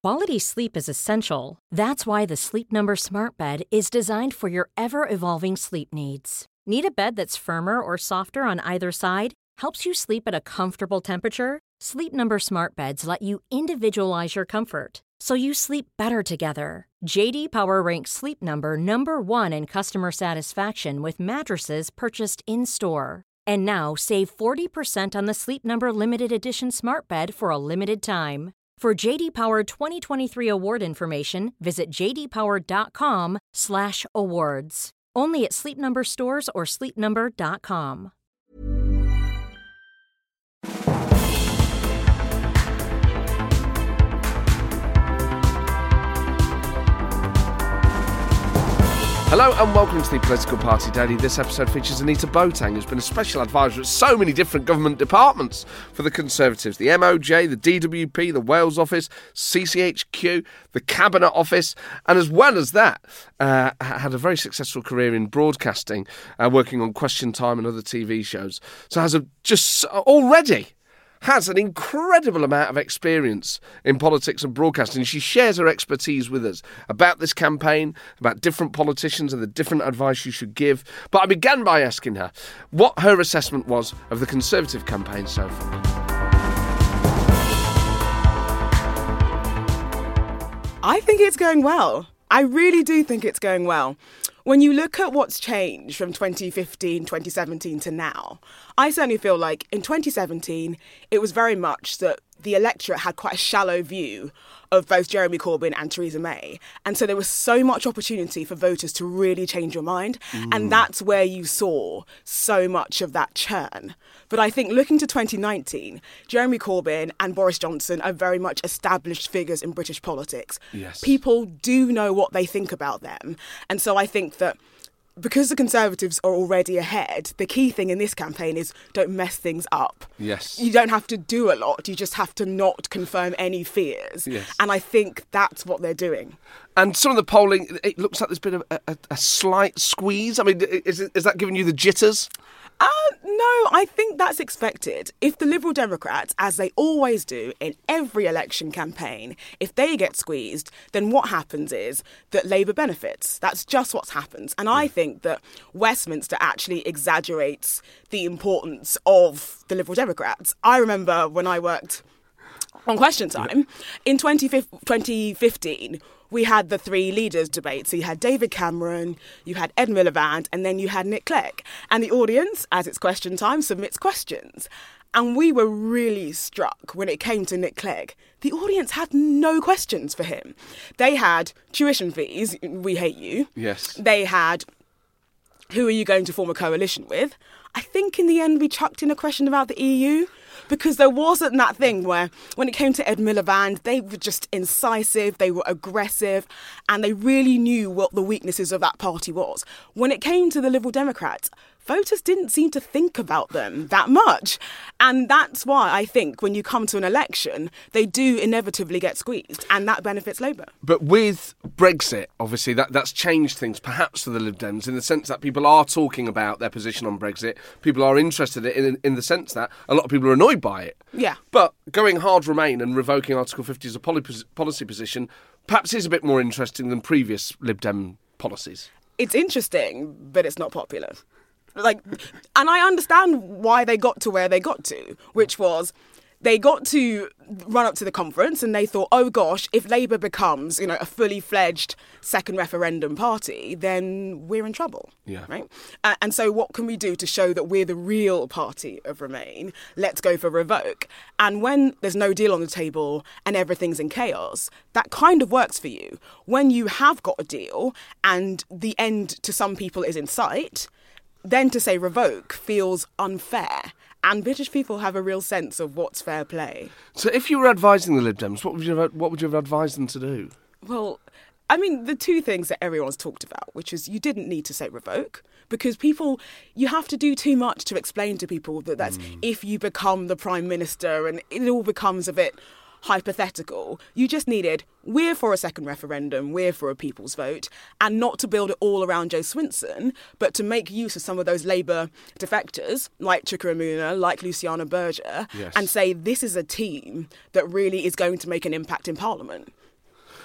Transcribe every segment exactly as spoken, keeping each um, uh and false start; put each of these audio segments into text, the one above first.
Quality sleep is essential. That's why the Sleep Number Smart Bed is designed for your ever-evolving sleep needs. Need a bed that's firmer or softer on either side? Helps you sleep at a comfortable temperature? Sleep Number Smart Beds let you individualize your comfort, so you sleep better together. J D Power ranks Sleep Number number one in customer satisfaction with mattresses purchased in-store. And now, save forty percent on the Sleep Number Limited Edition Smart Bed for a limited time. For J D Power twenty twenty-three award information, visit j d power dot com slash awards. Only at Sleep Number stores or sleep number dot com. Hello and welcome to the Political Party Daily. This episode features Anita Boateng, who's been a special advisor at so many different government departments for the Conservatives. The M O J, the D W P, the Wales Office, C C H Q, the Cabinet Office, and as well as that, uh, had a very successful career in broadcasting, uh, working on Question Time and other T V shows. So has a, just already... has an incredible amount of experience in politics and broadcasting. She shares her expertise with us about this campaign, about different politicians and the different advice you should give. But I began by asking her what her assessment was of the Conservative campaign so far. I think it's going well. I really do think it's going well. When you look at what's changed from twenty fifteen, twenty seventeen to now, I certainly feel like in twenty seventeen, it was very much that the electorate had quite a shallow view of both Jeremy Corbyn and Theresa May. And so there was so much opportunity for voters to really change your mind. Mm. And that's where you saw so much of that churn. But I think looking to twenty nineteen, Jeremy Corbyn and Boris Johnson are very much established figures in British politics. Yes. People do know what they think about them. And so I think that because the Conservatives are already ahead, the key thing in this campaign is don't mess things up. Yes. You don't have to do a lot. You just have to not confirm any fears. Yes. And I think that's what they're doing. And some of the polling, it looks like there's been a, a, a slight squeeze. I mean, is, is that giving you the jitters? Uh, no, I think that's expected. If the Liberal Democrats, as they always do in every election campaign, if they get squeezed, then what happens is that Labour benefits. That's just what happens. And I think that Westminster actually exaggerates the importance of the Liberal Democrats. I remember when I worked on Question Time in twenty fifteen, we had the three leaders debate. So you had David Cameron, you had Ed Miliband, and then you had Nick Clegg. And the audience, as it's Question Time, submits questions. And we were really struck when it came to Nick Clegg. The audience had no questions for him. They had tuition fees, we hate you. Yes. They had, who are you going to form a coalition with? I think in the end we chucked in a question about the E U. Because there wasn't that thing where, when it came to Ed Miliband, they were just incisive, they were aggressive, and they really knew what the weaknesses of that party was. When it came to the Liberal Democrats, voters didn't seem to think about them that much. And that's why I think when you come to an election, they do inevitably get squeezed, and that benefits Labour. But with Brexit, obviously, that, that's changed things, perhaps for the Lib Dems, in the sense that people are talking about their position on Brexit. People are interested in in, in the sense that a lot of people are annoyed by it. Yeah. But going hard Remain and revoking Article fifty as a policy position perhaps is a bit more interesting than previous Lib Dem policies. It's interesting, but it's not popular. Like, and I understand why they got to where they got to, which was they got to run up to the conference and they thought, oh gosh, if Labour becomes, you know, a fully fledged second referendum party, then we're in trouble. Yeah. Right. Uh, and so what can we do to show that we're the real party of Remain? Let's go for revoke. And when there's no deal on the table and everything's in chaos, that kind of works for you. When you have got a deal and the end to some people is in sight, then to say revoke feels unfair. And British people have a real sense of what's fair play. So if you were advising the Lib Dems, what would you have, what would you have advised them to do? Well, I mean, the two things that everyone's talked about, which is you didn't need to say revoke, because people, you have to do too much to explain to people that that's mm. if you become the Prime Minister, and it all becomes a bit hypothetical. You just needed, we're for a second referendum, we're for a people's vote, and not to build it all around Jo Swinson, but to make use of some of those Labour defectors, like Chuka Umunna, like Luciana Berger, yes. and say this is a team that really is going to make an impact in Parliament.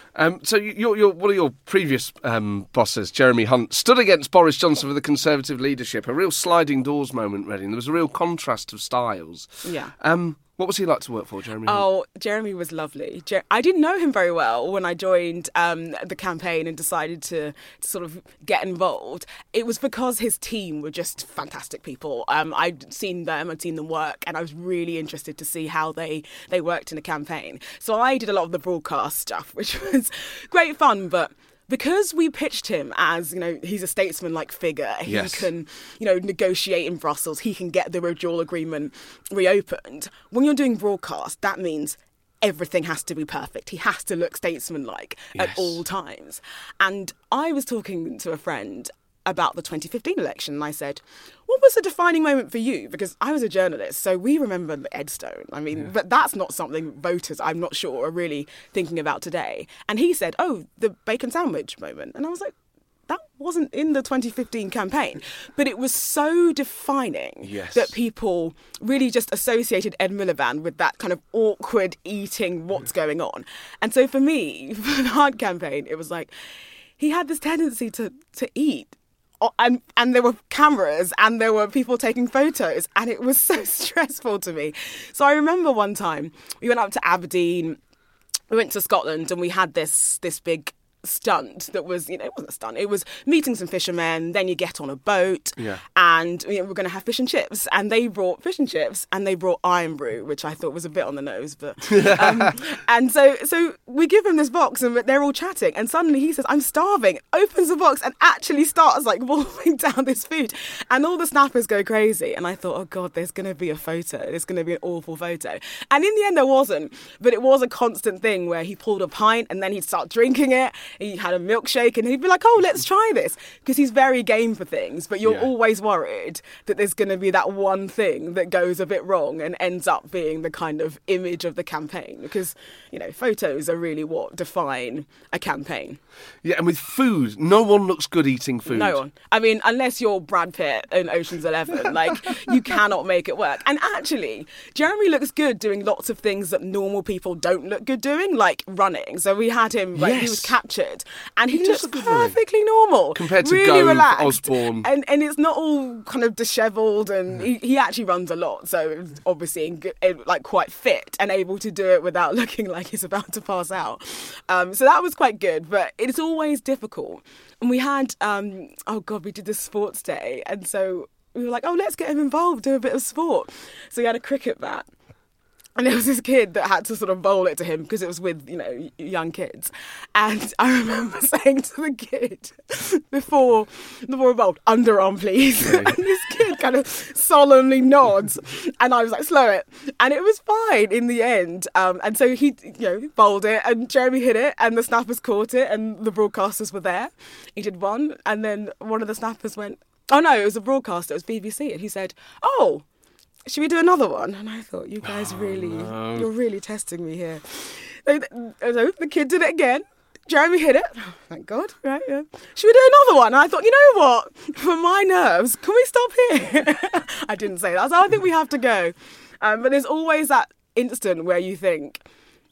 Um, so your, your, one of your previous um, bosses, Jeremy Hunt, stood against Boris Johnson for the Conservative leadership. A real sliding doors moment, Reading. There was a real contrast of styles. Yeah. Um, what was he like to work for, Jeremy Hunt? Oh, Jeremy was lovely. Jer- I didn't know him very well when I joined um, the campaign and decided to, to sort of get involved. It was because his team were just fantastic people. Um, I'd seen them, I'd seen them work, and I was really interested to see how they, they worked in a campaign. So I did a lot of the broadcast stuff, which was great fun, but because we pitched him as, you know, he's a statesman-like figure, he yes. can, you know, negotiate in Brussels, he can get the withdrawal agreement reopened. When you're doing broadcast, that means everything has to be perfect. He has to look statesman-like yes. at all times. And I was talking to a friend about the twenty fifteen election, and I said, what was the defining moment for you? Because I was a journalist, so we remember Edstone. I mean, yeah. but that's not something voters, I'm not sure, are really thinking about today. And he said, oh, the bacon sandwich moment. And I was like, that wasn't in the twenty fifteen campaign. But it was so defining yes. that people really just associated Ed Miliband with that kind of awkward eating what's going on. And so for me, for the Hunt campaign, it was like, he had this tendency to, to eat. And and there were cameras and there were people taking photos, and it was so stressful to me. So I remember one time we went up to Aberdeen, we went to Scotland, and we had this this big stunt that was, you know, it wasn't a stunt, it was meeting some fishermen, then you get on a boat yeah. and you know, we're going to have fish and chips, and they brought fish and chips and they brought Iron Brew, which I thought was a bit on the nose, but um, and so so we give him this box and they're all chatting, and suddenly he says, I'm starving, opens the box and actually starts like wolfing down this food, and all the snappers go crazy, and I thought, oh god, there's going to be a photo, there's going to be an awful photo, and in the end there wasn't, but it was a constant thing where he pulled a pint and then he'd start drinking it. He had a milkshake and he'd be like, oh, let's try this. Because he's very game for things, but you're yeah. always worried that there's going to be that one thing that goes a bit wrong and ends up being the kind of image of the campaign. Because, you know, photos are really what define a campaign. Yeah, and with food, no one looks good eating food. No one. I mean, unless you're Brad Pitt in Ocean's Eleven, like, you cannot make it work. And actually, Jeremy looks good doing lots of things that normal people don't look good doing, like running. So we had him, like, yes. he was captured. And he, he looks perfectly normal. Compared to really Gove, relaxed. Osborne. And and it's not all kind of dishevelled, and he, he actually runs a lot. So obviously in, in, like quite fit and able to do it without looking like he's about to pass out. Um, so that was quite good, but it's always difficult. And we had, um, oh God, we did the sports day. And so we were like, oh, let's get him involved, do a bit of sport. So we had a cricket bat. And there was this kid that had to sort of bowl it to him because it was with, you know, young kids. And I remember saying to the kid before the ball bowled, underarm, please. And this kid kind of solemnly nods. And I was like, slow it. And it was fine in the end. Um, and so he, you know, bowled it and Jeremy hit it and the snappers caught it and the broadcasters were there. He did one. And then one of the snappers went, oh, no, it was a broadcaster. It was B B C. And he said, oh, should we do another one? And I thought, you guys really, oh, no. you're really testing me here. So the kid did it again. Jeremy hit it. Oh, thank God. Right, yeah. Should we do another one? And I thought, you know what? For my nerves, can we stop here? I didn't say that. So I think we have to go. Um, but there's always that instant where you think,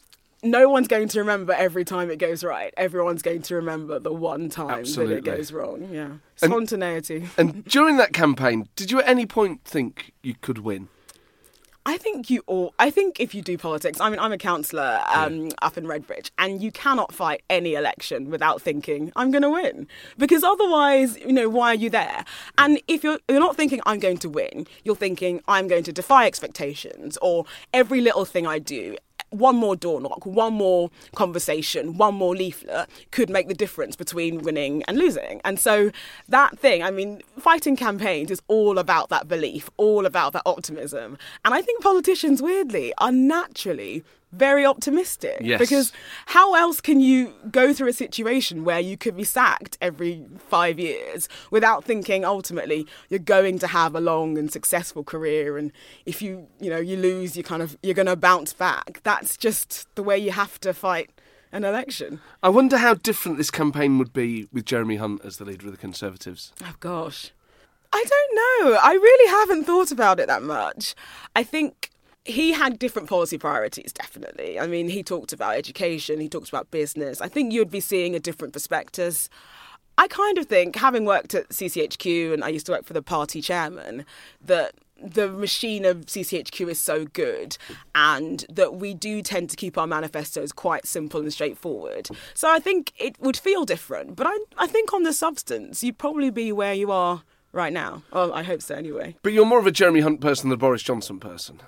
no one's going to remember every time it goes right. Everyone's going to remember the one time Absolutely. that it goes wrong. Yeah. Spontaneity. And, and during that campaign, did you at any point think you could win? I think you all, I think if you do politics, I mean, I'm a councillor um, yeah. up in Redbridge, and you cannot fight any election without thinking, I'm going to win. Because otherwise, you know, why are you there? And if you're, you're not thinking, I'm going to win, you're thinking, I'm going to defy expectations, or every little thing I do, one more door knock, one more conversation, one more leaflet could make the difference between winning and losing. And so that thing, I mean, fighting campaigns is all about that belief, all about that optimism. And I think politicians, weirdly, are naturally very optimistic. Yes. Because how else can you go through a situation where you could be sacked every five years without thinking ultimately you're going to have a long and successful career, and if you you know you lose, you kind of you're going to bounce back. That's just the way you have to fight an election. I wonder how different this campaign would be with Jeremy Hunt as the leader of the Conservatives. Oh gosh, I don't know. I really haven't thought about it that much. I think he had different policy priorities, definitely. I mean, he talked about education, he talked about business. I think you'd be seeing a different prospectus. I kind of think, having worked at C C H Q, and I used to work for the party chairman, that the machine of C C H Q is so good and that we do tend to keep our manifestos quite simple and straightforward. So I think it would feel different. But I, I think on the substance, you'd probably be where you are right now. Well, I hope so anyway. But you're more of a Jeremy Hunt person than a Boris Johnson person.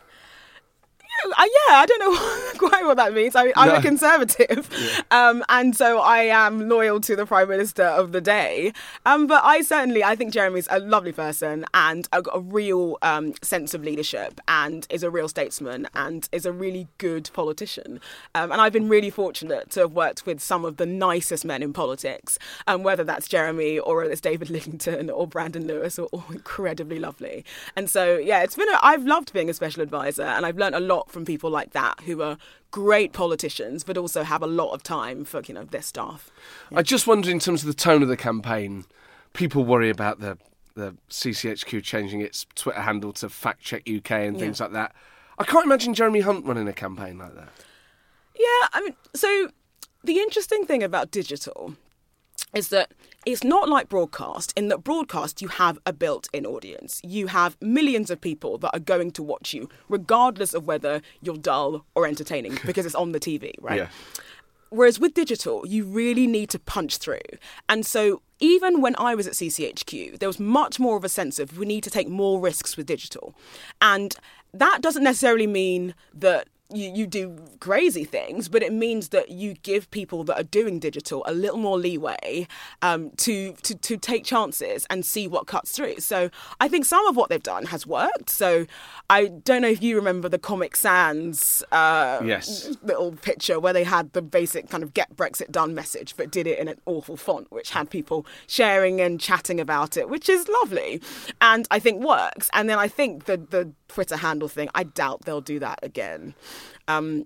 Uh, yeah, I don't know quite what that means. I, I'm No. a Conservative, Yeah. um, and so I am loyal to the Prime Minister of the day. Um, but I certainly, I think Jeremy's a lovely person and a, a real um, sense of leadership, and is a real statesman, and is a really good politician. Um, and I've been really fortunate to have worked with some of the nicest men in politics, um, whether that's Jeremy or it's David Lidington or Brandon Lewis, are all incredibly lovely. And so, yeah, it's been. A, I've loved being a special advisor, and I've learnt a lot from people like that who are great politicians but also have a lot of time for, you know, their staff. Yeah. I just wonder, in terms of the tone of the campaign, people worry about the the C C H Q changing its Twitter handle to Fact Check U K and things Yeah. like that. I can't imagine Jeremy Hunt running a campaign like that. Yeah, I mean, so the interesting thing about digital is that it's not like broadcast, in that broadcast you have a built-in audience. You have millions of people that are going to watch you, regardless of whether you're dull or entertaining, because it's on the T V, right? Yeah. Whereas with digital, you really need to punch through. And so even when I was at C C H Q, there was much more of a sense of we need to take more risks with digital. And that doesn't necessarily mean that You, you do crazy things, but it means that you give people that are doing digital a little more leeway um, to, to to take chances and see what cuts through. So I think some of what they've done has worked. So I don't know if you remember the Comic Sans uh, Yes. little picture where they had the basic kind of get Brexit done message, but did it in an awful font, which had people sharing and chatting about it, which is lovely and I think works. And then I think the, the Twitter handle thing, I doubt they'll do that again. Um,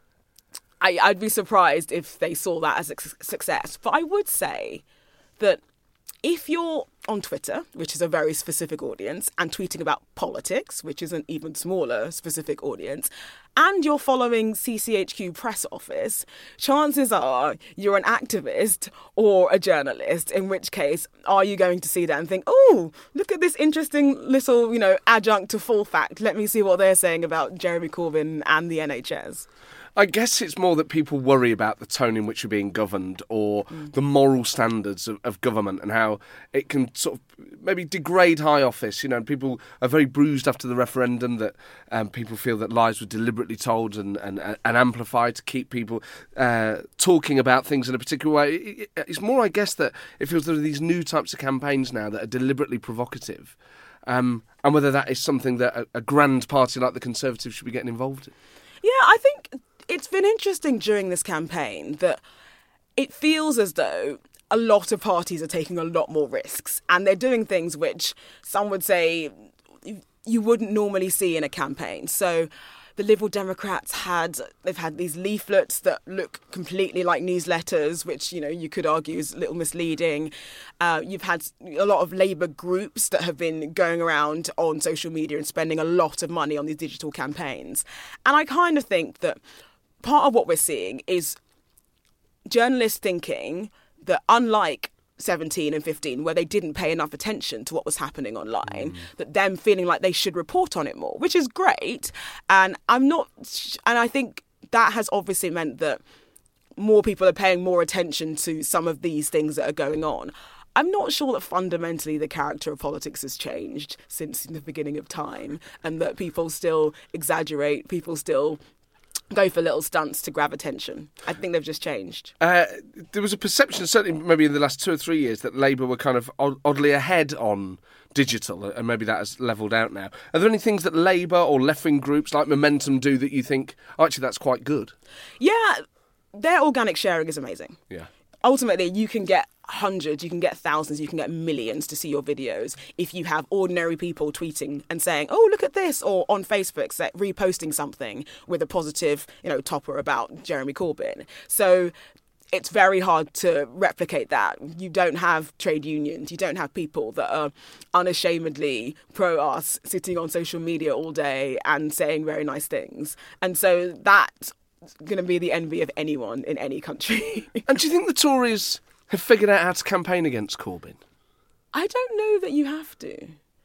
I, I'd be surprised if they saw that as a success. But I would say that if you're on Twitter, which is a very specific audience, and tweeting about politics, which is an even smaller specific audience, and you're following C C H Q press office, chances are you're an activist or a journalist, in which case, are you going to see that and think, oh, look at this interesting little, you know, adjunct to full fact. Let me see what they're saying about Jeremy Corbyn and the N H S. I guess it's more that people worry about the tone in which you're being governed, or mm. the moral standards of, of government, and how it can sort of maybe degrade high office. You know, people are very bruised after the referendum that um, people feel that lies were deliberately told and, and, and amplified to keep people uh, talking about things in a particular way. It, it's more, I guess, that it feels there are these new types of campaigns now that are deliberately provocative, um, and whether that is something that a, a grand party like the Conservatives should be getting involved in. Yeah, I think it's been interesting during this campaign that it feels as though a lot of parties are taking a lot more risks, and they're doing things which some would say you wouldn't normally see in a campaign. So the Liberal Democrats had, they've had these leaflets that look completely like newsletters, which, you know, you could argue is a little misleading. Uh, you've had a lot of Labour groups that have been going around on social media and spending a lot of money on these digital campaigns. And I kind of think that part of what we're seeing is journalists thinking that, unlike seventeen and fifteen, where they didn't pay enough attention to what was happening online, mm. that them feeling like they should report on it more, which is great. And I'm not, and I think that has obviously meant that more people are paying more attention to some of these things that are going on. I'm not sure that fundamentally the character of politics has changed since the beginning of time, and that people still exaggerate, people still go for little stunts to grab attention. I think they've just changed. Uh, there was a perception, certainly maybe in the last two or three years, that Labour were kind of oddly ahead on digital, and maybe that has levelled out now. Are there any things that Labour or left-wing groups like Momentum do that you think, oh, actually, that's quite good? Yeah, their organic sharing is amazing. Yeah. Ultimately, you can get hundreds, you can get thousands, you can get millions to see your videos if you have ordinary people tweeting and saying, oh, look at this, or on Facebook, say, reposting something with a positive, you know, topper about Jeremy Corbyn. So it's very hard to replicate that. You don't have trade unions. You don't have people that are unashamedly pro-us sitting on social media all day and saying very nice things. And so that's going to be the envy of anyone in any country. And do you think the Tories have figured out how to campaign against Corbyn? I don't know that you have to.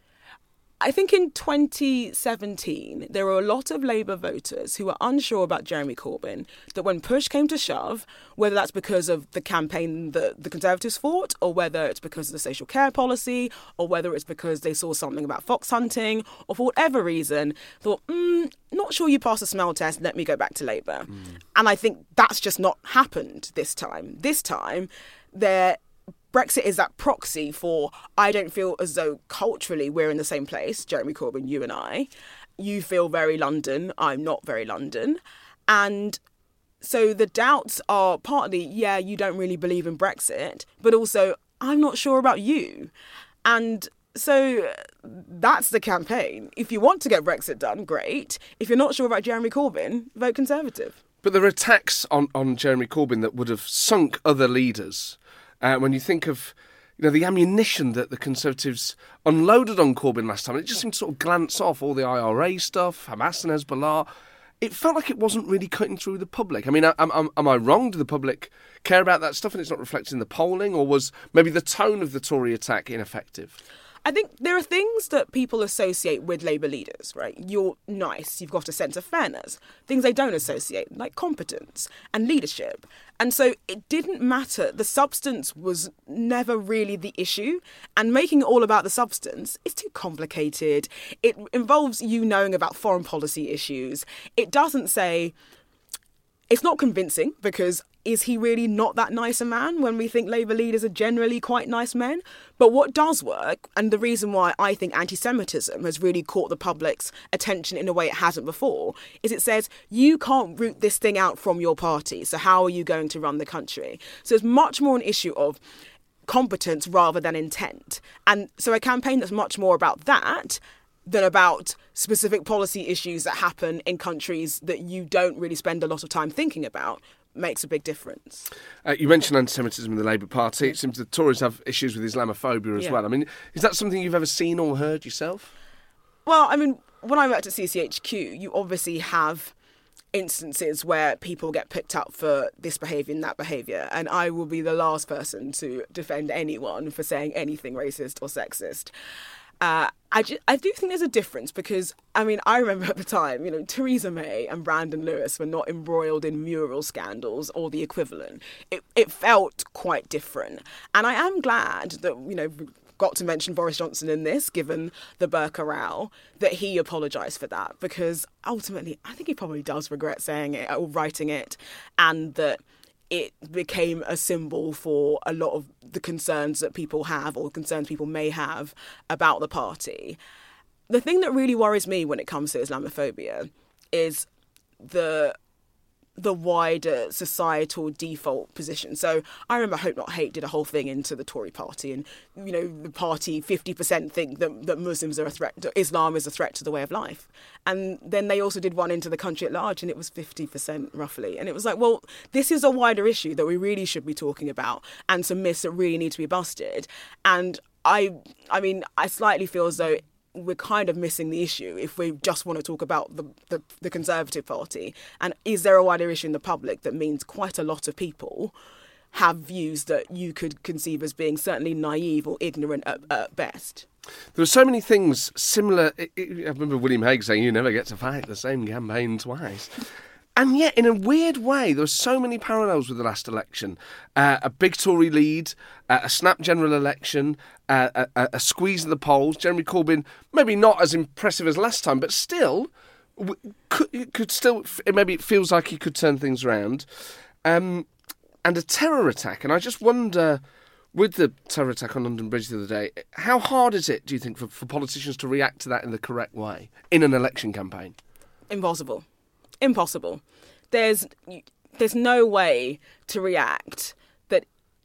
I think in twenty seventeen, there were a lot of Labour voters who were unsure about Jeremy Corbyn, that when push came to shove, whether that's because of the campaign that the Conservatives fought, or whether it's because of the social care policy, or whether it's because they saw something about fox hunting, or for whatever reason, thought, mm, not sure you passed the smell test, let me go back to Labour. Mm. And I think that's just not happened this time. This time, they're Brexit is that proxy for, I don't feel as though culturally we're in the same place, Jeremy Corbyn, you and I. You feel very London, I'm not very London. And so the doubts are partly, yeah, you don't really believe in Brexit, but also, I'm not sure about you. And so that's the campaign. If you want to get Brexit done, great. If you're not sure about Jeremy Corbyn, vote Conservative. But there are attacks on, on Jeremy Corbyn that would have sunk other leaders. Uh, when you think of, you know, the ammunition that the Conservatives unloaded on Corbyn last time, it just seemed to sort of glance off all the I R A stuff, Hamas and Hezbollah. It felt like it wasn't really cutting through the public. I mean, am, am, am I wrong? Do the public care about that stuff and it's not reflected in the polling? Or was maybe the tone of the Tory attack ineffective? I think there are things that people associate with Labour leaders, right? You're nice, you've got a sense of fairness. Things they don't associate, like competence and leadership. And so it didn't matter. The substance was never really the issue. And making it all about the substance is too complicated. It involves you knowing about foreign policy issues. It doesn't say... It's not convincing because is he really not that nice a man when we think Labour leaders are generally quite nice men? But what does work, and the reason why I think anti-Semitism has really caught the public's attention in a way it hasn't before, is it says you can't root this thing out from your party, so how are you going to run the country? So it's much more an issue of competence rather than intent. And so a campaign that's much more about that than about specific policy issues that happen in countries that you don't really spend a lot of time thinking about makes a big difference. Uh, you mentioned anti-Semitism in the Labour Party. It seems the Tories have issues with Islamophobia as yeah. well. I mean, is that something you've ever seen or heard yourself? Well, I mean, when I worked at C C H Q, you obviously have instances where people get picked up for this behaviour and that behaviour, and I will be the last person to defend anyone for saying anything racist or sexist. Uh, I, just, I do think there's a difference because, I mean, I remember at the time, you know, Theresa May and Brandon Lewis were not embroiled in mural scandals or the equivalent. It, it felt quite different. And I am glad that, you know, got to mention Boris Johnson in this, given the Burqa row, that he apologised for that because ultimately I think he probably does regret saying it or writing it, and that it became a symbol for a lot of the concerns that people have or concerns people may have about the party. The thing that really worries me when it comes to Islamophobia is the the wider societal default position. So I remember Hope Not Hate did a whole thing into the Tory party, and, you know, the party fifty percent think that, that Muslims are a threat, that Islam is a threat to the way of life. And then they also did one into the country at large, and it was fifty percent roughly. And it was like, well, this is a wider issue that we really should be talking about, and some myths that really need to be busted. And I, I mean, I slightly feel as though we're kind of missing the issue if we just want to talk about the, the, the Conservative Party. And is there a wider issue in the public that means quite a lot of people have views that you could conceive as being certainly naive or ignorant at, at best? There are so many things similar. I remember William Hague saying, you never get to fight the same campaign twice. And yet, in a weird way, there are so many parallels with the last election. Uh, a big Tory lead, uh, a snap general election, uh, a, a squeeze in the polls. Jeremy Corbyn, maybe not as impressive as last time, but still, could, could still, maybe it feels like he could turn things around. Um, and a terror attack. And I just wonder, with the terror attack on London Bridge the other day, how hard is it, do you think, for, for politicians to react to that in the correct way in an election campaign? Impossible. Impossible. There's there's no way to react that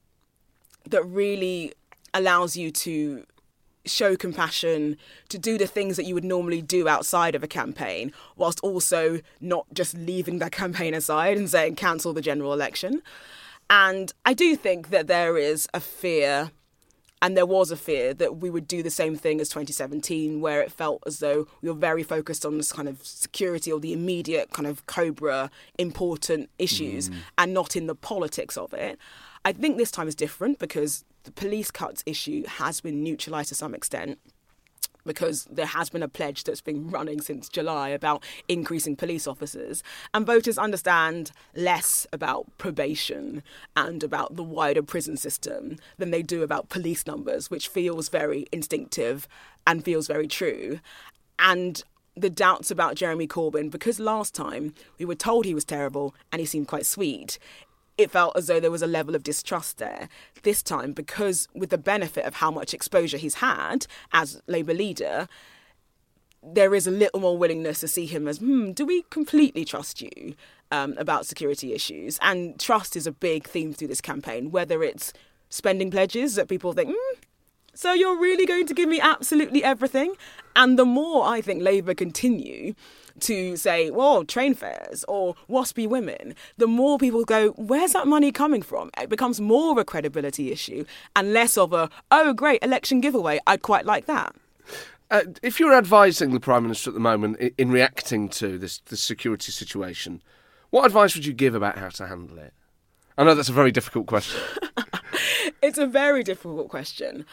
that really allows you to show compassion, to do the things that you would normally do outside of a campaign, whilst also not just leaving that campaign aside and saying cancel the general election. And I do think that there is a fear, and there was a fear, that we would do the same thing as twenty seventeen, where it felt as though we were very focused on this kind of security or the immediate kind of Cobra important issues mm. and not in the politics of it. I think this time is different because the police cuts issue has been neutralised to some extent, because there has been a pledge that's been running since July about increasing police officers. And voters understand less about probation and about the wider prison system than they do about police numbers, which feels very instinctive and feels very true. And the doubts about Jeremy Corbyn, because last time we were told he was terrible and he seemed quite sweet, it felt as though there was a level of distrust there. This time, because with the benefit of how much exposure he's had as Labour leader, there is a little more willingness to see him as, hmm, do we completely trust you um, about security issues? And trust is a big theme through this campaign, whether it's spending pledges that people think, hmm, so you're really going to give me absolutely everything? And the more I think Labour continue to say, well, train fares or WASPy women, the more people go, where's that money coming from? It becomes more of a credibility issue and less of a, oh, great, election giveaway, I'd quite like that. Uh, if you were advising the Prime Minister at the moment in, in reacting to this, this security situation, what advice would you give about how to handle it? I know that's a very difficult question. It's a very difficult question.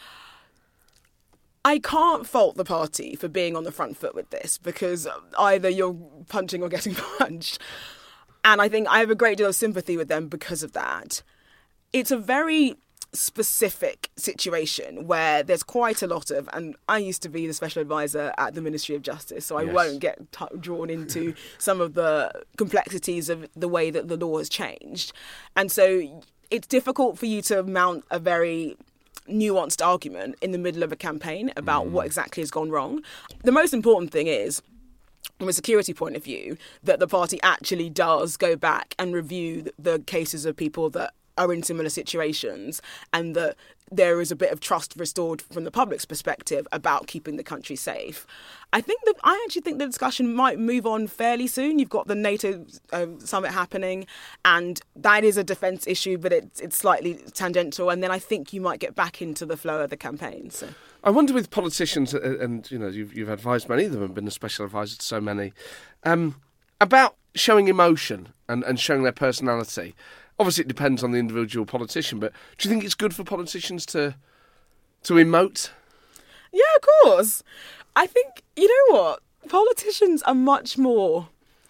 I can't fault the party for being on the front foot with this, because either you're punching or getting punched. And I think I have a great deal of sympathy with them because of that. It's a very specific situation where there's quite a lot of, and I used to be the special advisor at the Ministry of Justice, so I yes. won't get t- drawn into some of the complexities of the way that the law has changed. And so it's difficult for you to mount a very nuanced argument in the middle of a campaign about mm. what exactly has gone wrong. The most important thing is, from a security point of view, that the party actually does go back and review the cases of people that are in similar situations, and that there is a bit of trust restored from the public's perspective about keeping the country safe. I think that I actually think the discussion might move on fairly soon. You've got the NATO uh, summit happening, and that is a defence issue, but it's it's slightly tangential. And then I think you might get back into the flow of the campaign. So I wonder, with politicians, and you know, you've you've advised many of them and been a special advisor to so many, um, about showing emotion and, and showing their personality. Obviously, it depends on the individual politician, but do you think it's good for politicians to to emote? Yeah, of course. I think, you know what? Politicians are much more...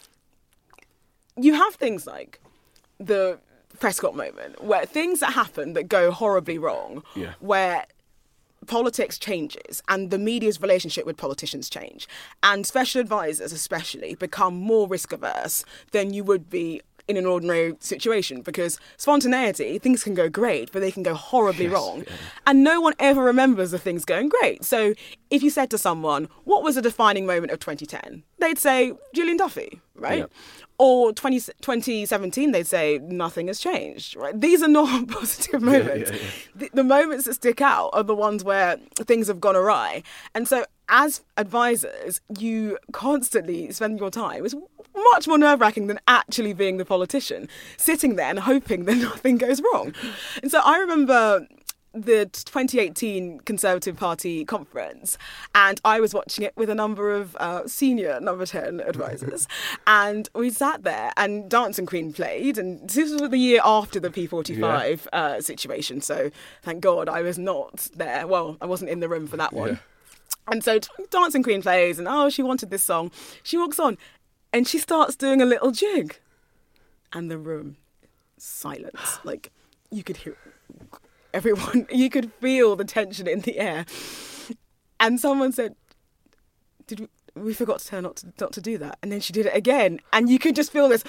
You have things like the Prescott moment, where things that happen that go horribly wrong, yeah. where politics changes and the media's relationship with politicians change, and special advisors especially become more risk averse than you would be in an ordinary situation, because spontaneity, things can go great, but they can go horribly yes, wrong. Yeah. And no one ever remembers the things going great. So if you said to someone, what was a defining moment of twenty ten? They'd say, Gillian Duffy, right? Yeah. Or twenty, twenty seventeen, they'd say, nothing has changed, right? These are not positive moments. Yeah, yeah, yeah. The, the moments that stick out are the ones where things have gone awry. And so as advisors, you constantly spend your time. It's much more nerve-wracking than actually being the politician, sitting there and hoping that nothing goes wrong. And so I remember the twenty eighteen Conservative Party conference, and I was watching it with a number of uh, senior number ten advisors, and we sat there and Dancing Queen played, and this was the year after the P forty-five yeah. uh, situation, so thank God I was not there. Well, I wasn't in the room for that one. Yeah. And so Dancing Queen plays, and oh, she wanted this song. She walks on, and she starts doing a little jig, and the room, silence. Like, you could hear everyone, you could feel the tension in the air. And someone said, "Did we, we forgot to tell her not to, not to do that?" And then she did it again, and you could just feel this.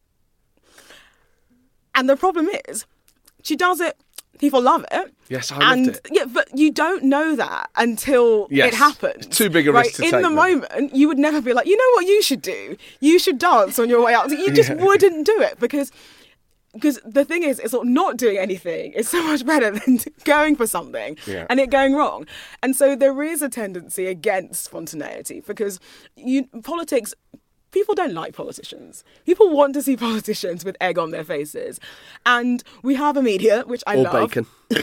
And the problem is, she does it. People love it. Yes, I loved and, it. Yeah, but you don't know that until yes, it happens. It's too big a risk right? to In take. In the them. moment, you would never be like, you know what you should do? You should dance on your way out. You just yeah. wouldn't do it, because because the thing is, it's not doing anything. It's so much better than going for something yeah. and it going wrong. And so there is a tendency against spontaneity, because you, politics people don't like politicians. People want to see politicians with egg on their faces. And we have a media, which I or love. Or bacon.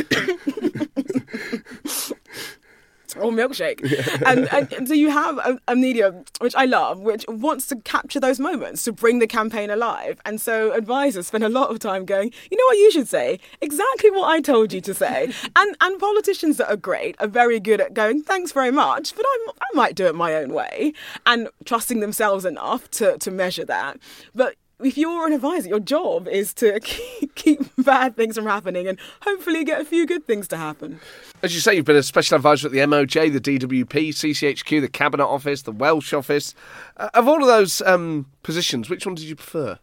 Or milkshake. Yeah. And, and, and so you have a, a media, which I love, which wants to capture those moments, to bring the campaign alive. And so advisors spend a lot of time going, you know what you should say? Exactly what I told you to say. and and politicians that are great are very good at going, thanks very much, but I'm, I might do it my own way. And trusting themselves enough to, to measure that. But if you're an advisor, your job is to keep, keep bad things from happening and hopefully get a few good things to happen. As you say, you've been a special advisor at the M O J, the D W P, C C H Q, the Cabinet Office, the Welsh Office. Uh, of all of those um, positions, which one did you prefer?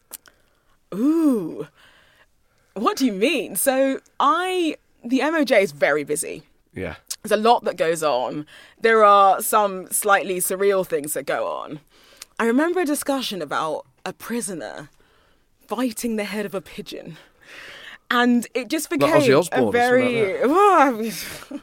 Ooh, what do you mean? So I, the M O J is very busy. Yeah. There's a lot that goes on. There are some slightly surreal things that go on. I remember a discussion about a prisoner biting the head of a pigeon. And it just became like Ozzy Osbourne, a very, oh,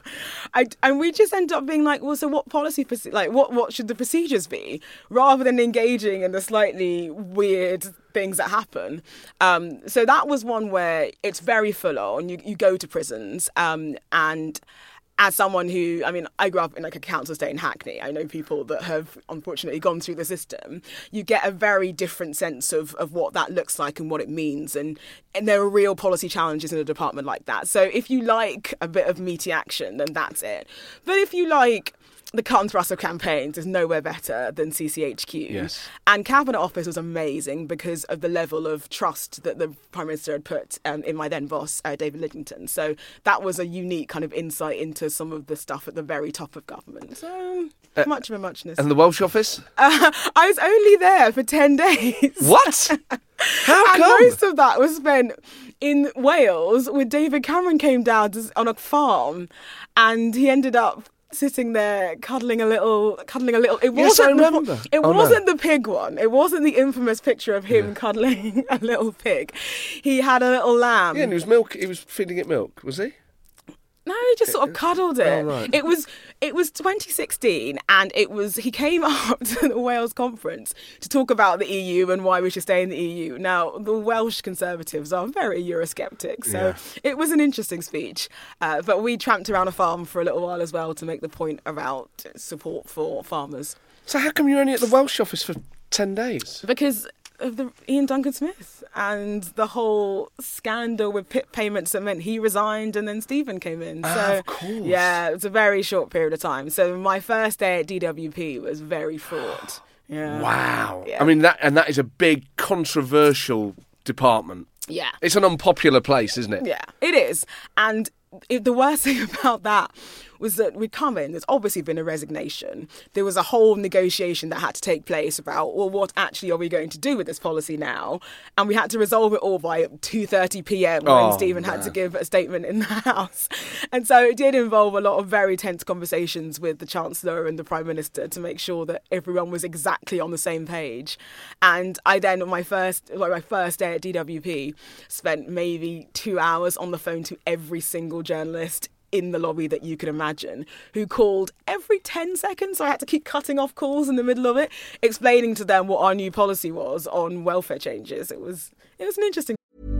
I, and we just end up being like, well, so what policy, like, what, what should the procedures be, rather than engaging in the slightly weird things that happen. Um, so that was one where it's very full on. You you go to prisons, um, and as someone who, I mean, I grew up in like a council estate in Hackney. I know people that have unfortunately gone through the system. You get a very different sense of, of what that looks like and what it means. And, and there are real policy challenges in a department like that. So if you like a bit of meaty action, then that's it. But if you like the cut and thrust of campaigns, is nowhere better than C C H Q. Yes. And Cabinet Office was amazing because of the level of trust that the Prime Minister had put um, in my then boss, uh, David Lidington. So that was a unique kind of insight into some of the stuff at the very top of government. So uh, much of a muchness. And the Welsh Office? Uh, I was only there for ten days. What? How and come? Most of that was spent in Wales, where David Cameron came down to, on a farm, and he ended up sitting there cuddling a little, cuddling a little. It yes, I wasn't. remember. The, it oh, wasn't no. the pig one. It wasn't the infamous picture of him yeah. cuddling a little pig. He had a little lamb. Yeah, and he was milk. He was feeding it milk. Was he? No, he just sort of cuddled it. Oh, right. It was it was twenty sixteen, and it was he came up to the Wales conference to talk about the E U and why we should stay in the E U. Now, the Welsh Conservatives are very Eurosceptic, so yeah. it was an interesting speech. Uh, but we tramped around a farm for a little while as well to make the point about support for farmers. So how come you're only at the Welsh office for ten days? Because of the Ian Duncan Smith and the whole scandal with P I P payments that meant he resigned and then Stephen came in. Ah, so, of course. Yeah, it was a very short period of time. So my first day at D W P was very fraught. Yeah. Wow. Yeah. I mean, that and that is a big controversial department. Yeah. It's an unpopular place, isn't it? Yeah, it is. And it, the worst thing about that was that we'd come in, there's obviously been a resignation. There was a whole negotiation that had to take place about, well, what actually are we going to do with this policy now? And we had to resolve it all by two thirty p.m. when oh, Stephen man. had to give a statement in the House. And so it did involve a lot of very tense conversations with the Chancellor and the Prime Minister to make sure that everyone was exactly on the same page. And I then, on my first, like my first day at D W P, spent maybe two hours on the phone to every single journalist in the lobby that you could imagine, who called every ten seconds. So I had to keep cutting off calls in the middle of it, explaining to them what our new policy was on welfare changes. It was it was an interesting.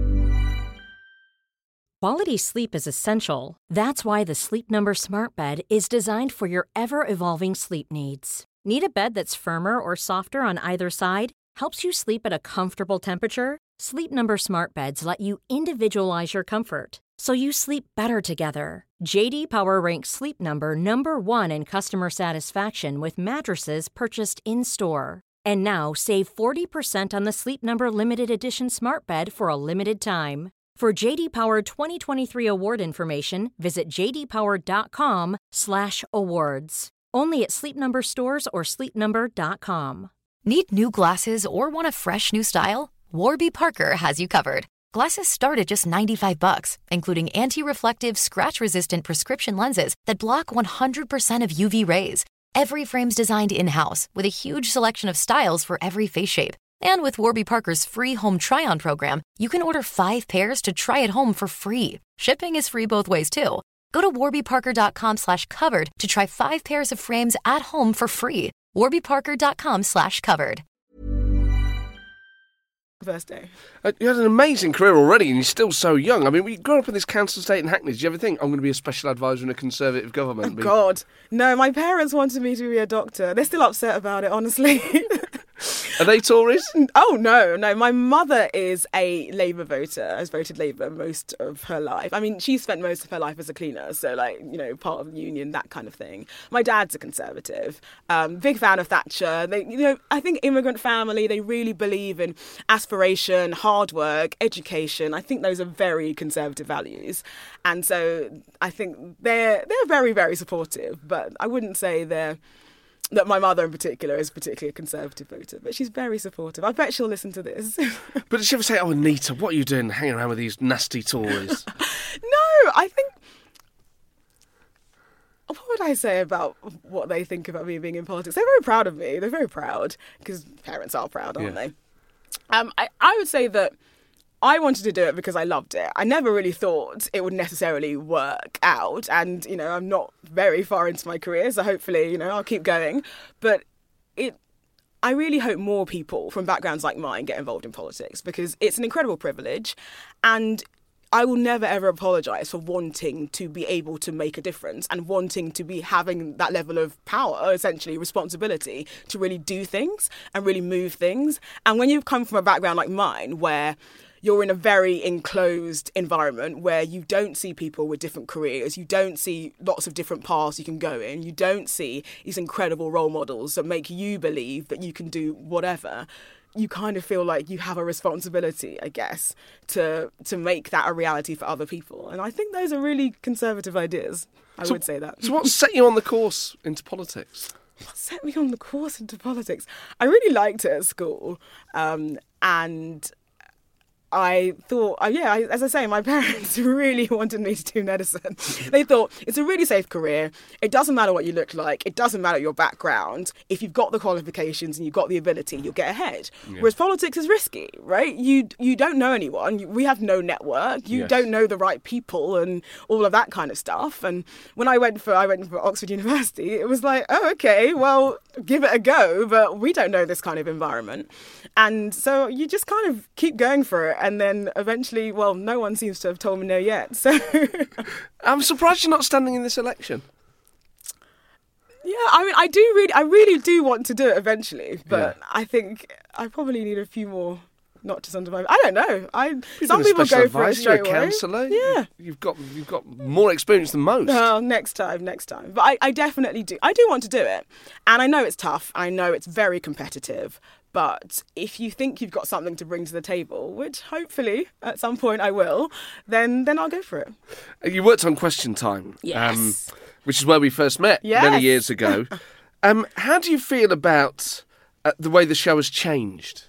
Quality sleep is essential. That's why the Sleep Number Smart Bed is designed for your ever-evolving sleep needs. Need a bed that's firmer or softer on either side? Helps you sleep at a comfortable temperature? Sleep Number Smart Beds let you individualize your comfort, so you sleep better together. J D Power ranks Sleep Number number one in customer satisfaction with mattresses purchased in-store. And now save forty percent on the Sleep Number Limited Edition Smart Bed for a limited time. For J D Power twenty twenty-three award information, visit jdpower.com slash awards. Only at Sleep Number stores or sleep number dot com. Need new glasses or want a fresh new style? Warby Parker has you covered. Glasses start at just ninety-five bucks, including anti-reflective, scratch-resistant prescription lenses that block one hundred percent of U V rays. Every frame's designed in-house with a huge selection of styles for every face shape. And with Warby Parker's free home try-on program, you can order five pairs to try at home for free. Shipping is free both ways, too. Go to warbyparker.com slash covered to try five pairs of frames at home for free. warbyparker.com slash covered. First day. Uh, you had an amazing career already, and you're still so young. I mean, we grew up in this council estate in Hackney. Did you ever think, I'm going to be a special advisor in a Conservative government? Oh, Be- God. No, my parents wanted me to be a doctor. They're still upset about it, honestly. Are they Tories? Oh, no, no. My mother is a Labour voter, has voted Labour most of her life. I mean, she spent most of her life as a cleaner, so, like, you know, part of the union, that kind of thing. My dad's a Conservative, um, big fan of Thatcher. They, you know, I think immigrant family, they really believe in aspiration, hard work, education. I think those are very Conservative values. And so I think they're they're very, very supportive, but I wouldn't say they're that my mother in particular is particularly a Conservative voter, but she's very supportive. I bet she'll listen to this. But did she ever say, oh, Anita, what are you doing hanging around with these nasty Tories? No, I think... What would I say about what they think about me being in politics? They're very proud of me. They're very proud, because parents are proud, aren't Yeah. they? Um, I, I would say that I wanted to do it because I loved it. I never really thought it would necessarily work out. And, you know, I'm not very far into my career, so hopefully, you know, I'll keep going. But it, I really hope more people from backgrounds like mine get involved in politics, because it's an incredible privilege. And I will never, ever apologise for wanting to be able to make a difference and wanting to be having that level of power, essentially responsibility, to really do things and really move things. And when you've come from a background like mine, where you're in a very enclosed environment where you don't see people with different careers, you don't see lots of different paths you can go in, you don't see these incredible role models that make you believe that you can do whatever, you kind of feel like you have a responsibility, I guess, to to make that a reality for other people. And I think those are really Conservative ideas. I So- would say that. So what set you on the course into politics? What set me on the course into politics? I really liked it at school. Um, and I thought, uh, yeah, I, as I say, my parents really wanted me to do medicine. They thought, it's a really safe career. It doesn't matter what you look like. It doesn't matter your background. If you've got the qualifications and you've got the ability, you'll get ahead. Yeah. Whereas politics is risky, right? You you don't know anyone. You, we have no network. You Yes. don't know the right people and all of that kind of stuff. And when I went for I went for Oxford University, it was like, oh, okay, well, give it a go. But we don't know this kind of environment. And so you just kind of keep going for it. And then eventually, well, no one seems to have told me no yet. So, I'm surprised you're not standing in this election. yeah, I mean, I do really, I really do want to do it eventually. But Yeah. I think I probably need a few more notches under my... I don't know. I You've Some been a people special go for it advisor, you're straight a away. counsellor. Yeah. You've got you've got more experience than most. Well, next time, next time. But I, I definitely do. I do want to do it. And I know it's tough. I know it's very competitive. But if you think you've got something to bring to the table, which hopefully at some point I will, then then I'll go for it. You worked on Question Time. Yes. Um, which is where we first met Yes. many years ago. um, how do you feel about uh, the way the show has changed?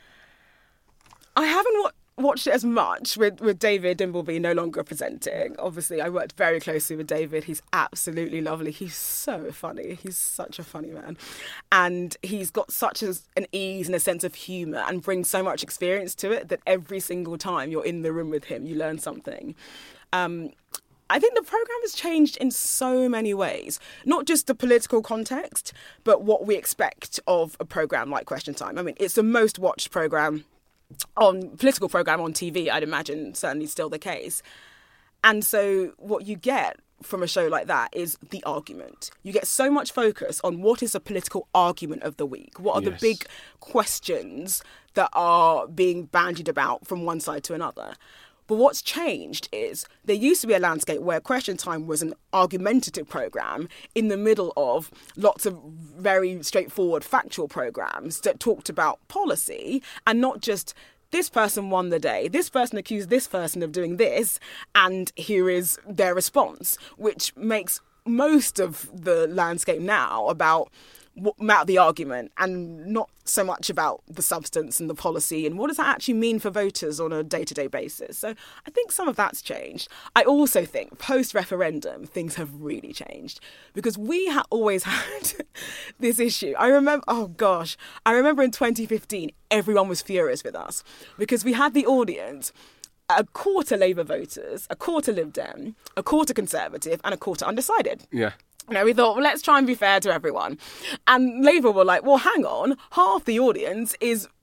I haven't wa- watched it as much with, with David Dimbleby no longer presenting. Obviously, I worked very closely with David. He's absolutely lovely. He's so funny. He's such a funny man. And he's got such a, an ease and a sense of humour and brings so much experience to it that every single time you're in the room with him, you learn something. Um, I think the programme has changed in so many ways, not just the political context, but what we expect of a programme like Question Time. I mean, it's the most watched programme on political programme on T V, I'd imagine, certainly still the case. And so what you get from a show like that is the argument. You get so much focus on what is the political argument of the week. What are Yes. the big questions that are being bandied about from one side to another? But what's changed is there used to be a landscape where Question Time was an argumentative programme in the middle of lots of very straightforward factual programmes that talked about policy and not just this person won the day, this person accused this person of doing this, and here is their response, which makes most of the landscape now about about the argument and not so much about the substance and the policy and what does that actually mean for voters on a day-to-day basis. So I think some of that's changed. I also think post-referendum things have really changed because we ha- always had this issue. I remember, oh gosh, I remember in twenty fifteen everyone was furious with us because we had the audience a quarter Labour voters, a quarter Lib Dem, a quarter Conservative and a quarter undecided. Yeah. You know, we thought, well, let's try and be fair to everyone. And Labour were like, well, hang on, half the audience is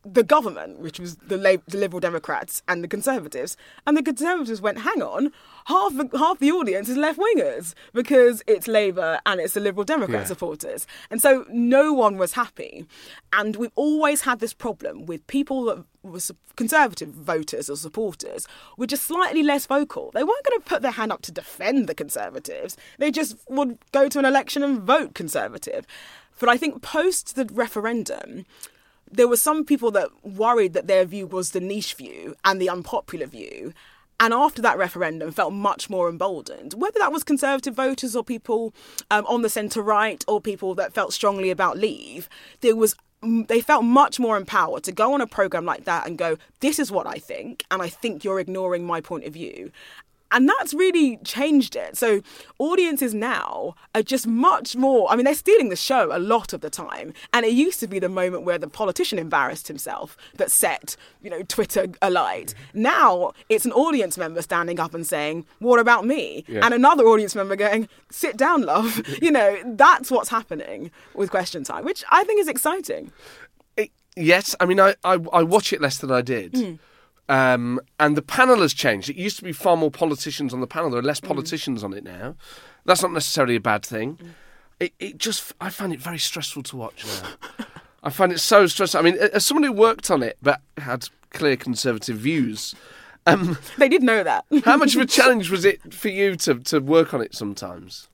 the government, which was the, La- the Liberal Democrats and the Conservatives. And the Conservatives went, hang on, half the, half the audience is left-wingers because it's Labour and it's the Liberal Democrat yeah. supporters. And so no one was happy. And we've always had this problem with people that were Conservative voters or supporters were just slightly less vocal. They weren't going to put their hand up to defend the Conservatives. They just would go to an election and vote Conservative. But I think post the referendum, there were some people that worried that their view was the niche view and the unpopular view. And after that referendum, felt much more emboldened, whether that was Conservative voters or people um, on the centre-right or people that felt strongly about Leave. There was, they felt much more empowered to go on a programme like that and go, this is what I think, and I think you're ignoring my point of view. And that's really changed it. So audiences now are just much more, I mean, they're stealing the show a lot of the time. And it used to be the moment where the politician embarrassed himself that set, you know, Twitter alight. Now it's an audience member standing up and saying, what about me? Yeah. And another audience member going, sit down, love. You know, that's what's happening with Question Time, which I think is exciting. It, yes. I mean, I, I, I watch it less than I did. Mm. Um, and the panel has changed. It used to be far more politicians on the panel. There are less politicians mm. on it now. That's not necessarily a bad thing. Mm. It, it just, I find it very stressful to watch now. I find it so stressful. I mean, as someone who worked on it but had clear Conservative views, um, they did know that. How much of a challenge was it for you to to work on it sometimes?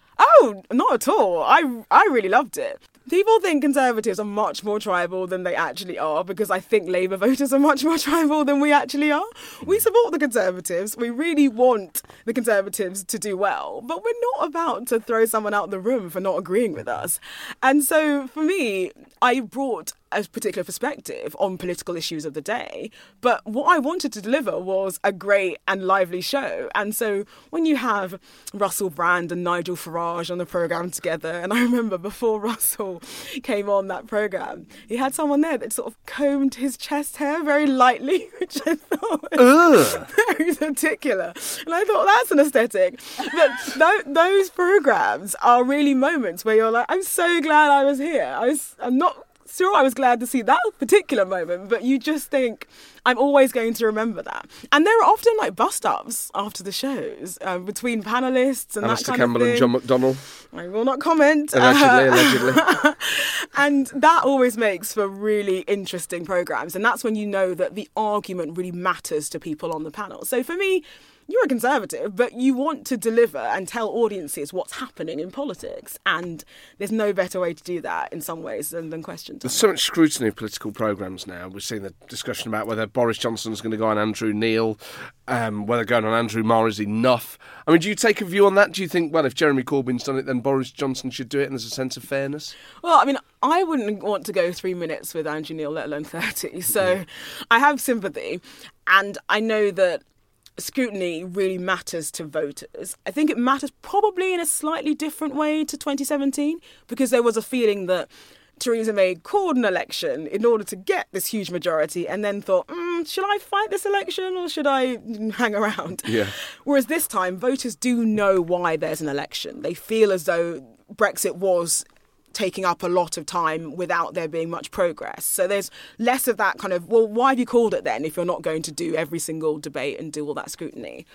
Oh, not at all. I I really loved it. People think Conservatives are much more tribal than they actually are, because I think Labour voters are much more tribal than we actually are. We support the Conservatives. We really want the Conservatives to do well, but we're not about to throw someone out the room for not agreeing with us. And so for me, I brought a particular perspective on political issues of the day, but what I wanted to deliver was a great and lively show. And so when you have Russell Brand and Nigel Farage on the programme together, and I remember before Russell came on that programme, he had someone there that sort of combed his chest hair very lightly, which I thought was Ugh. very particular. And I thought, that's an aesthetic. But th- those programmes are really moments where you're like, I'm so glad I was here. I was, I'm not sure I was glad to see that particular moment, but you just think, I'm always going to remember that. And there are often like bust-ups after the shows uh, between panellists and Alistair that kind Campbell of thing. and John McDonnell. I will not comment. Allegedly, uh, allegedly. And that always makes for really interesting programmes. And that's when you know that the argument really matters to people on the panel. So for me, you're a Conservative, but you want to deliver and tell audiences what's happening in politics. And there's no better way to do that in some ways than, than Question Time. There's so much scrutiny of political programmes now. We're seeing the discussion about whether Boris Johnson's going to go on Andrew Neil, um, whether going on Andrew Marr is enough. I mean, do you take a view on that? Do you think, well, if Jeremy Corbyn's done it, then Boris Johnson should do it and there's a sense of fairness? Well, I mean, I wouldn't want to go three minutes with Andrew Neil, let alone thirty. So yeah. I have sympathy. And I know that scrutiny really matters to voters. I think it matters probably in a slightly different way to twenty seventeen, because there was a feeling that Theresa May called an election in order to get this huge majority and then thought, mm, should I fight this election or should I hang around? Yeah. Whereas this time, voters do know why there's an election. They feel as though Brexit was taking up a lot of time without there being much progress. So there's less of that kind of, well, why have you called it then if you're not going to do every single debate and do all that scrutiny?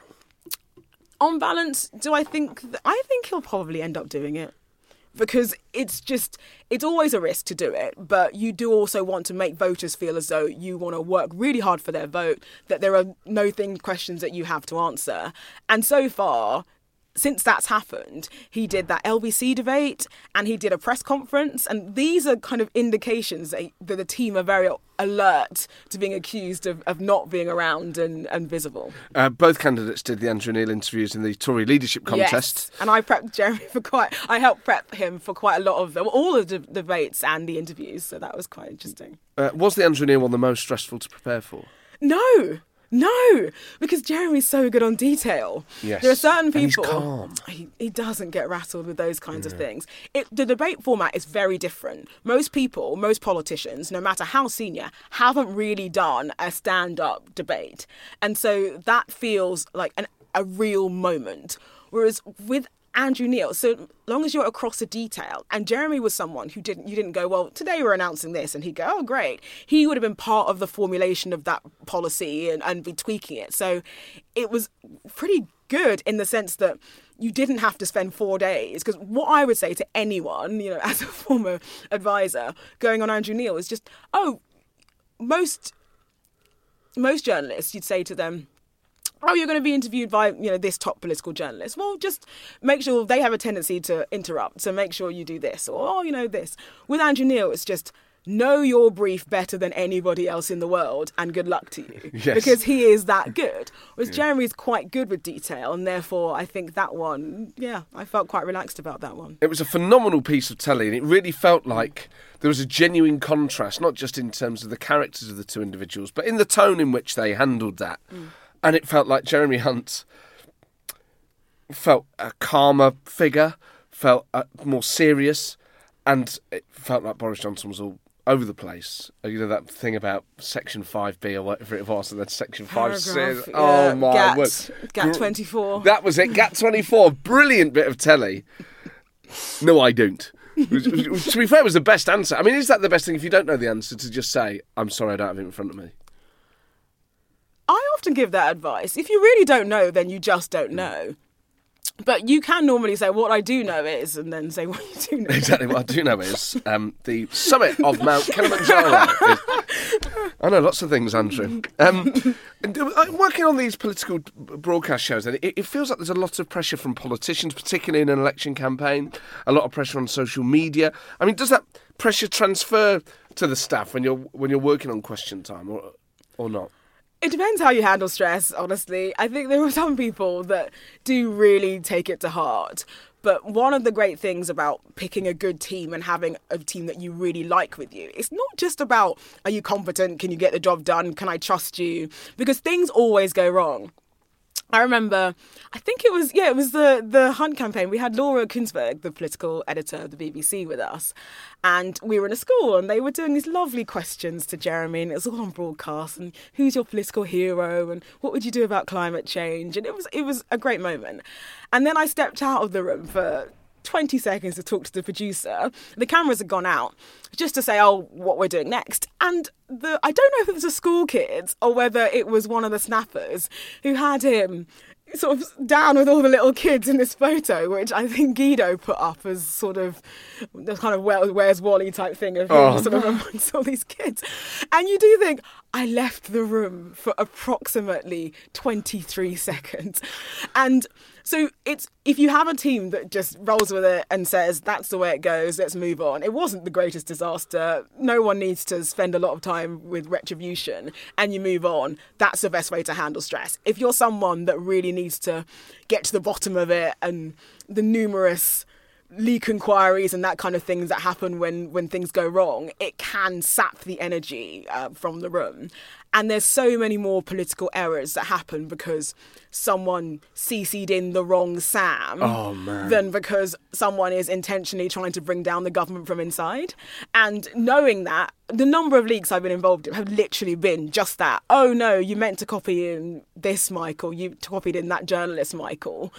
On balance, do I think, th- I think he'll probably end up doing it. Because it's just, it's always a risk to do it, but you do also want to make voters feel as though you want to work really hard for their vote, that there are no thing questions that you have to answer. And so far, since that's happened, he did that L B C debate and he did a press conference. And these are kind of indications that, that the team are very alert to being accused of, of not being around and, and visible. Uh, both candidates did the Andrew Neil interviews in the Tory leadership contest. Yes, and I prepped Jeremy for quite, I helped prep him for quite a lot of them, all of the debates and the interviews. So that was quite interesting. Uh, was the Andrew Neil one the most stressful to prepare for? No. No, because Jeremy's so good on detail. Yes. There are certain people... And he's calm. He, he doesn't get rattled with those kinds yeah. of things. It, the debate format is very different. Most people, most politicians, no matter how senior, haven't really done a stand-up debate. And so that feels like an, a real moment. Whereas with Andrew Neil, so long as you're across a detail, and Jeremy was someone who didn't, you didn't go, well, today we're announcing this, and he'd go, oh, great. He would have been part of the formulation of that policy and, and be tweaking it. So it was pretty good in the sense that you didn't have to spend four days. Because what I would say to anyone, you know, as a former advisor, going on Andrew Neil is just, oh, most most journalists, you'd say to them, oh, you're going to be interviewed by, you know, this top political journalist. Well, just make sure they have a tendency to interrupt. So make sure you do this or, oh, you know, this. With Andrew Neil, it's just know your brief better than anybody else in the world and good luck to you. Yes. Because he is that good. Whereas yeah. Jeremy's quite good with detail, and therefore I think that one, yeah, I felt quite relaxed about that one. It was a phenomenal piece of telly, and it really felt like there was a genuine contrast, not just in terms of the characters of the two individuals, but in the tone in which they handled that. Mm. And it felt like Jeremy Hunt felt a calmer figure, felt uh, more serious, and it felt like Boris Johnson was all over the place. You know, that thing about Section five B or whatever it was, and then Section five C. Yeah. Oh, my Gat, word. Gat twenty-four. That was it, Gat twenty-four. Brilliant bit of telly. No, I don't. Which, which, to be fair, was the best answer. I mean, is that the best thing if you don't know the answer, to just say, I'm sorry, I don't have it in front of me? I often give that advice. If you really don't know, then you just don't know. But you can normally say, what I do know is, and then say what you do know. Exactly, what I do know is um, the summit of Mount Kilimanjaro. Is, I know lots of things, Andrew. Um, working on these political broadcast shows, it, it feels like there's a lot of pressure from politicians, particularly in an election campaign, a lot of pressure on social media. I mean, does that pressure transfer to the staff when you're when you're working on Question Time, or or not? It depends how you handle stress, honestly. I think there are some people that do really take it to heart. But one of the great things about picking a good team and having a team that you really like with you, it's not just about, are you competent? Can you get the job done? Can I trust you? Because things always go wrong. I remember, I think it was, yeah, it was the, the Hunt campaign. We had Laura Kuenssberg, the political editor of the B B C, with us. And we were in a school and they were doing these lovely questions to Jeremy, and it was all on broadcast. And who's your political hero? And what would you do about climate change? And it was it was a great moment. And then I stepped out of the room for twenty seconds to talk to the producer. The cameras had gone out just to say, oh, what we're doing next. And the I don't know if it was a school kid or whether it was one of the snappers who had him sort of down with all the little kids in this photo, which I think Guido put up as sort of the kind of Where's Wally type thing of him oh. sort of amongst all these kids. And you do think, I left the room for approximately twenty-three seconds. And so it's if you have a team that just rolls with it and says, that's the way it goes, let's move on. It wasn't the greatest disaster. No one needs to spend a lot of time with retribution, and you move on. That's the best way to handle stress. If you're someone that really needs to get to the bottom of it and the numerous leak inquiries and that kind of things that happen when, when things go wrong, it can sap the energy uh, from the room. And there's so many more political errors that happen because someone C C'd in the wrong Sam oh, man. than because someone is intentionally trying to bring down the government from inside. And knowing that, the number of leaks I've been involved in have literally been just that. Oh, no, you meant to copy in this, Michael. You copied in that journalist, Michael.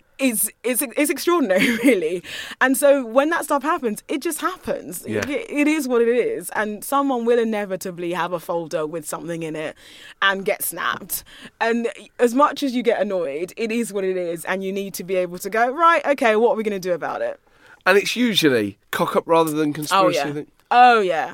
Is is is extraordinary, really. And so when that stuff happens, it just happens. Yeah. It, it is what it is. And someone will inevitably have a folder with something in it and get snapped. And as much as you get annoyed, it is what it is. And you need to be able to go, right, okay, what are we going to do about it? And it's usually cock up rather than conspiracy. Oh, yeah. I think. Oh, yeah.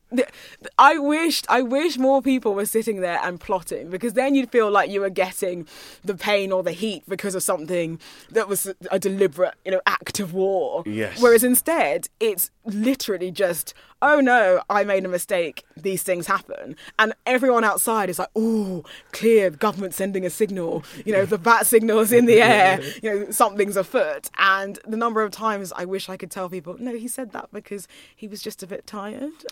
I wished I wish more people were sitting there and plotting, because then you'd feel like you were getting the pain or the heat because of something that was a deliberate, you know, act of war. Yes. Whereas instead, it's literally just, oh no, I made a mistake, these things happen. And everyone outside is like, oh, clear, the government's sending a signal, you know, the bat signal's in the air, you know, something's afoot. And the number of times I wish I could tell people, no, he said that because he was just a bit tired. And, and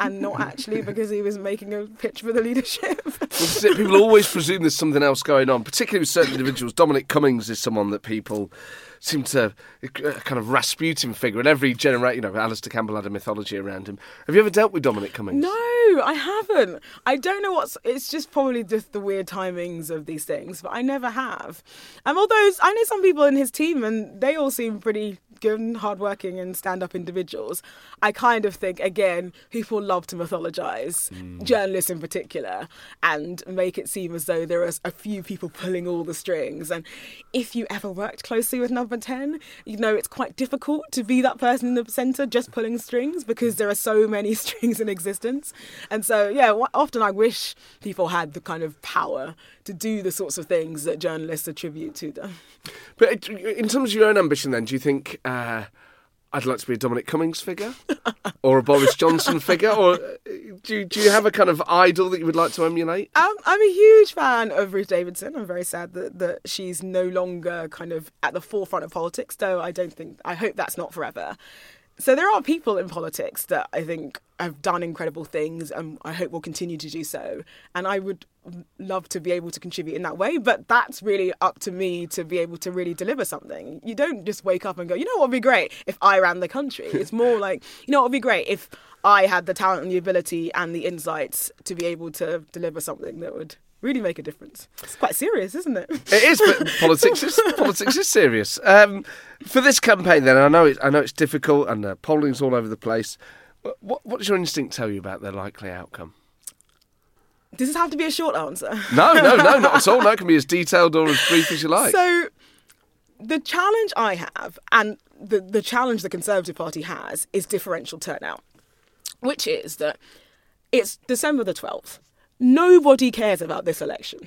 and not actually because he was making a pitch for the leadership. Well, people always presume there's something else going on, particularly with certain individuals. Dominic Cummings is someone that people seem to, a kind of Rasputin figure, and every generation, you know, Alistair Campbell had a mythology around him. Have you ever dealt with Dominic Cummings? No, I haven't. I don't know what's, it's just probably just the weird timings of these things, but I never have. Um, although I know some people in his team and they all seem pretty good and hardworking and stand-up individuals. I kind of think, again, people love to mythologise, mm. journalists in particular, and make it seem as though there are a few people pulling all the strings. And if you ever worked closely with Number ten, you know it's quite difficult to be that person in the centre just pulling strings because there are so many strings in existence. And so, yeah, often I wish people had the kind of power to do the sorts of things that journalists attribute to them. But in terms of your own ambition then, do you think uh, I'd like to be a Dominic Cummings figure or a Boris Johnson figure? Or do you, do you have a kind of idol that you would like to emulate? Um, I'm a huge fan of Ruth Davidson. I'm very sad that, that she's no longer kind of at the forefront of politics, though I don't think, I hope that's not forever. So there are people in politics that I think have done incredible things and I hope will continue to do so. And I would love to be able to contribute in that way, but that's really up to me to be able to really deliver something. You don't just wake up and go, you know what would be great if I ran the country. It's more like, you know what would be great if I had the talent and the ability and the insights to be able to deliver something that would really make a difference. It's quite serious, isn't it? It is, but politics is politics is serious. Um, for this campaign, then, I know it, I know it's difficult and uh, polling's all over the place. What, what does your instinct tell you about the likely outcome? Does this have to be a short answer? No, no, no, not at all. No, it can be as detailed or as brief as you like. So, the challenge I have, and the, the challenge the Conservative Party has, is differential turnout, which is that it's December the twelfth. Nobody cares about this election.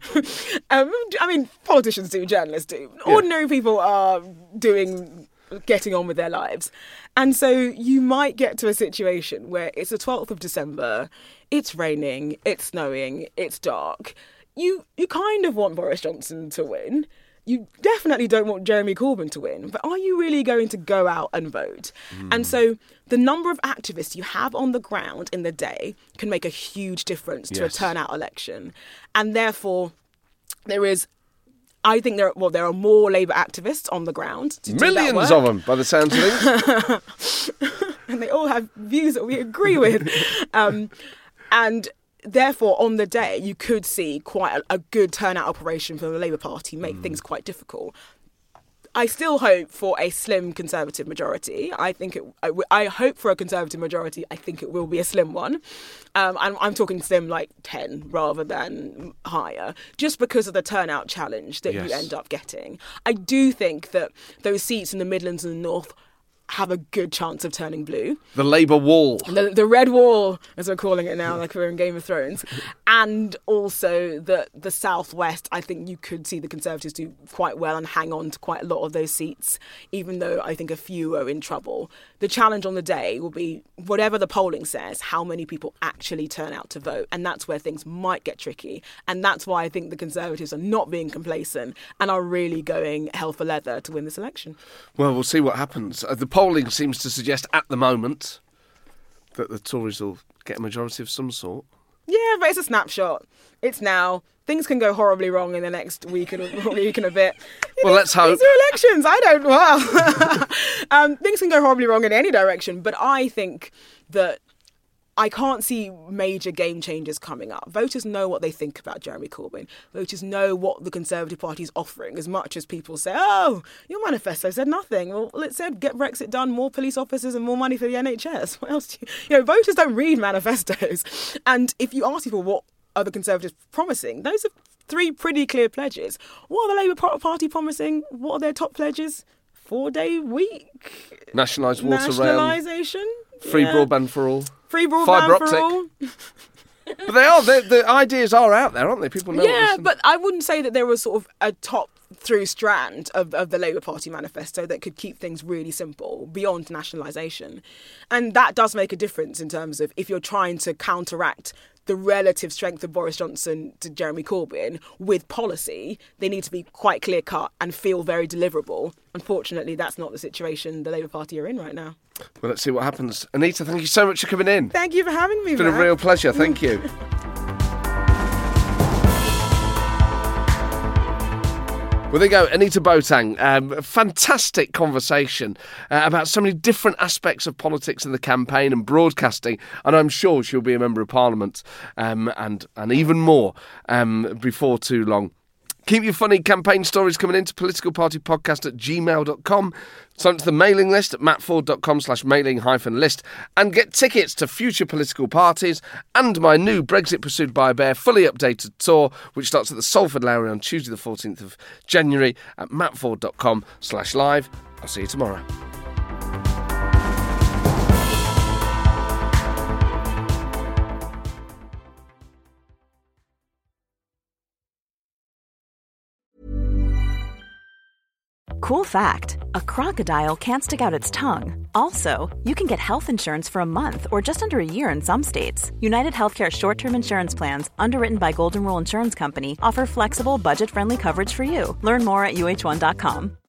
um, I mean, politicians do, journalists do. Ordinary yeah. people are doing, getting on with their lives. And so you might get to a situation where it's the twelfth of December, it's raining, it's snowing, it's dark. You, you kind of want Boris Johnson to win. You definitely don't want Jeremy Corbyn to win, but are you really going to go out and vote? Mm. And so the number of activists you have on the ground in the day can make a huge difference to yes. a turnout election. And therefore, there is, I think there, well, there are more Labour activists on the ground to do that work. Millions of them, by the sounds of things. And they all have views that we agree with. um, and Therefore, on the day, you could see quite a, a good turnout operation for the Labour Party, make mm. things quite difficult. I still hope for a slim Conservative majority. I think it. I, I hope for a Conservative majority. I think it will be a slim one. Um, I'm, I'm talking slim like ten rather than higher, just because of the turnout challenge that yes. you end up getting. I do think that those seats in the Midlands and the North have a good chance of turning blue. The Labour wall. The, the red wall, as we're calling it now, like we're in Game of Thrones. And also the, the Southwest, I think you could see the Conservatives do quite well and hang on to quite a lot of those seats, even though I think a few are in trouble. The challenge on the day will be, whatever the polling says, how many people actually turn out to vote. And that's where things might get tricky. And that's why I think the Conservatives are not being complacent and are really going hell for leather to win this election. Well, we'll see what happens. Uh, the polling seems to suggest at the moment that the Tories will get a majority of some sort. Yeah, but it's a snapshot. It's now. Things can go horribly wrong in the next week and a, week and a bit. Well, let's hope. These are elections. I don't. Well, um, things can go horribly wrong in any direction. But I think that I can't see major game changers coming up. Voters know what they think about Jeremy Corbyn. Voters know what the Conservative Party is offering, as much as people say, oh, your manifesto said nothing. Well, it said get Brexit done, more police officers and more money for the N H S. What else do you... You know, voters don't read manifestos. And if you ask people what are the Conservatives promising, those are three pretty clear pledges. What are the Labour Party promising? What are their top pledges? Four-day week? Nationalised water rail. Nationalisation? Free yeah. broadband for all. Free broadband Fibre for optic. all. But they are. The ideas are out there, aren't they? People know. Yeah, but I wouldn't say that there was sort of a top through strand of, of the Labour Party manifesto that could keep things really simple beyond nationalisation. And that does make a difference in terms of if you're trying to counteract the relative strength of Boris Johnson to Jeremy Corbyn with policy. They need to be quite clear-cut and feel very deliverable. Unfortunately, that's not the situation the Labour Party are in right now. Well, let's see what happens. Anita, thank you so much for coming in. Thank you for having me, It's been Matt. a real pleasure. Thank you. Well, there you go, Anita Boateng. Um, a fantastic conversation uh, about so many different aspects of politics in the campaign and broadcasting, and I'm sure she'll be a Member of Parliament um, and, and even more um, before too long. Keep your funny campaign stories coming into politicalpartypodcast at gmail dot com. Sign up to the mailing list at mattford.com slash mailing hyphen list and get tickets to future political parties and my new Brexit Pursued by a Bear fully updated tour, which starts at the Salford Lowry on Tuesday the fourteenth of January at mattford.com slash live. I'll see you tomorrow. Cool fact, a crocodile can't stick out its tongue. Also, you can get health insurance for a month or just under a year in some states. United Healthcare short-term insurance plans, underwritten by Golden Rule Insurance Company, offer flexible, budget-friendly coverage for you. Learn more at U H one dot com.